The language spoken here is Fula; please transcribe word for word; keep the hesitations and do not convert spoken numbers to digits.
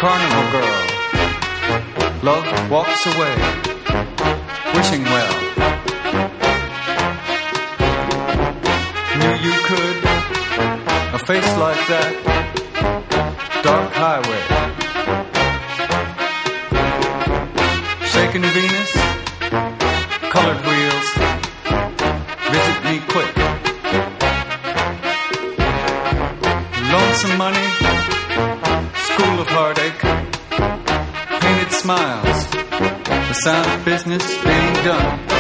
carnival girl. Love walks away, wishing well. Knew you could, a face like that, dark highway. Shaken Venus, colored wheels, visit me quick. Lonesome money, school of heartache, painted smiles, the sound business being done.